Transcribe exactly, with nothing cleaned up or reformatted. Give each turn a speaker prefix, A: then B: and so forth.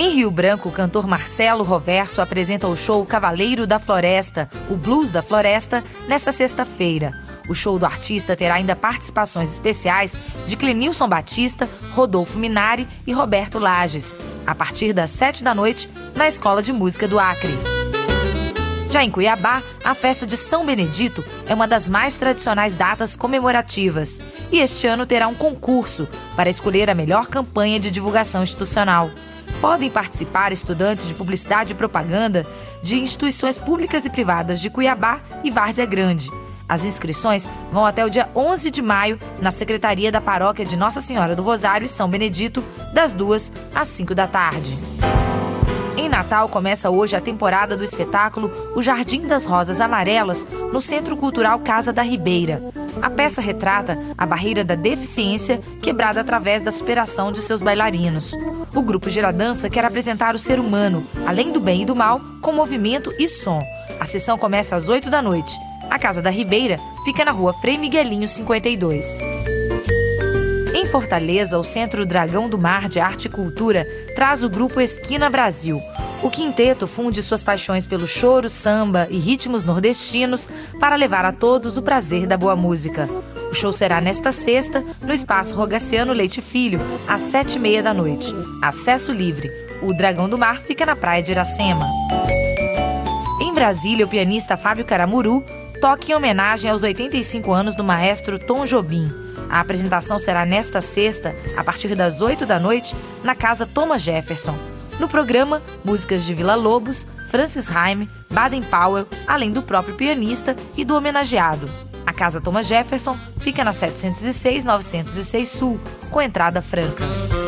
A: Em Rio Branco, o cantor Marcelo Roverso apresenta o show Cavaleiro da Floresta, o Blues da Floresta, nesta sexta-feira. O show do artista terá ainda participações especiais de Clenilson Batista, Rodolfo Minari e Roberto Lages, a partir das sete da noite, na Escola de Música do Acre. Já em Cuiabá, a festa de São Benedito é uma das mais tradicionais datas comemorativas e este ano terá um concurso para escolher a melhor campanha de divulgação institucional. Podem participar estudantes de publicidade e propaganda de instituições públicas e privadas de Cuiabá e Várzea Grande. As inscrições vão até o dia onze de maio na Secretaria da Paróquia de Nossa Senhora do Rosário e São Benedito, das duas às cinco da tarde. Em Natal, começa hoje a temporada do espetáculo O Jardim das Rosas Amarelas, no Centro Cultural Casa da Ribeira. A peça retrata a barreira da deficiência quebrada através da superação de seus bailarinos. O grupo Giradança quer apresentar o ser humano, além do bem e do mal, com movimento e som. A sessão começa às oito da noite. A Casa da Ribeira fica na rua Frei Miguelinho cinquenta e dois. Em Fortaleza, o Centro Dragão do Mar de Arte e Cultura traz o grupo Esquina Brasil. O quinteto funde suas paixões pelo choro, samba e ritmos nordestinos para levar a todos o prazer da boa música. O show será nesta sexta, no Espaço Rogaciano Leite Filho, às sete e meia da noite. Acesso livre. O Dragão do Mar fica na praia de Iracema. Em Brasília, o pianista Fábio Caramuru toca em homenagem aos oitenta e cinco anos do maestro Tom Jobim. A apresentação será nesta sexta, a partir das oito da noite, na Casa Thomas Jefferson. No programa, músicas de Vila Lobos, Francis Haim, Baden Powell, além do próprio pianista e do homenageado. A Casa Thomas Jefferson fica na setecentos e seis, novecentos e seis Sul, com entrada franca.